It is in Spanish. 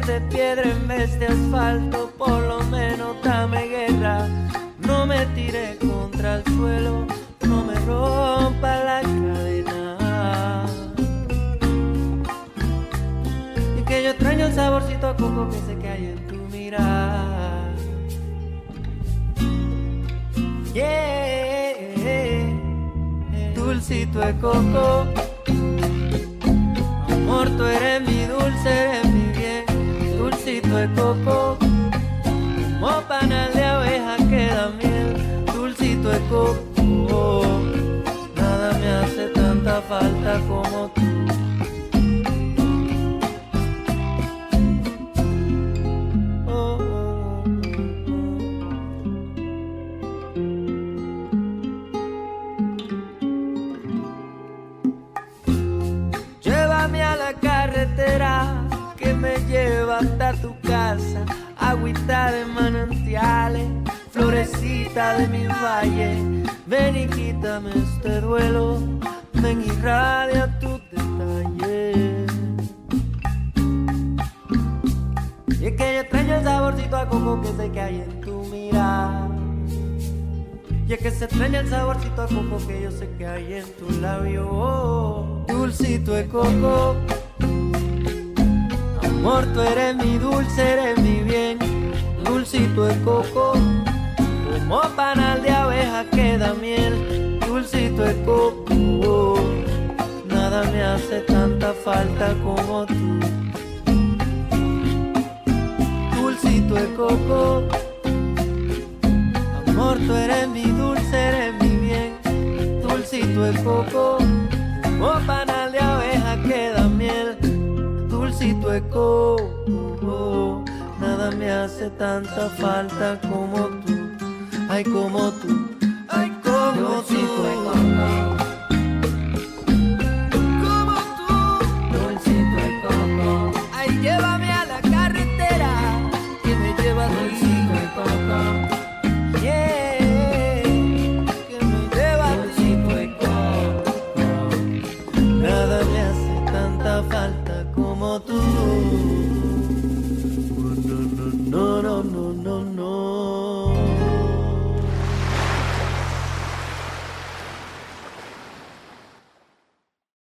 de piedra en vez de asfalto, por lo menos dame guerra. No me tire contra el suelo, no me rompa la cadena. Y que yo extraño el saborcito a coco que sé que hay en tu mirar. Yeah, dulcito de coco. Amor, tú eres mi dulce, eres mi bien. Dulcito de coco. Como panal de abeja que da miel. Dulcito de coco. Nada me hace tanta falta como tú. Llévame a la carretera que me lleva hasta tu casa. Agüita de manantiales, florecita de mi valle. Ven y quítame este duelo, ven y irradia tus detalles. Y es que yo extraño el saborcito a coco que sé que hay en tu mirar. Y es que se extraña el saborcito a coco que yo sé que hay en tu labio. Dulcito de coco. Amor, tú eres mi dulce, eres mi bien. Dulcito de coco. Como panal de abeja que da miel. Dulcito de coco. Nada me hace tanta falta como tú. Dulcito de coco. Amor, tú eres mi dulce, eres mi bien. Dulcito de coco. Como panal de abeja que da miel. Dulcito de coco. Nada me hace tanta falta como tú. Ay, como tú. Ay, como tú. Dulcito de coco. Como tú. Dulcito de coco. Ay, llévame a la carretera que me lleva. Dulcito de coco.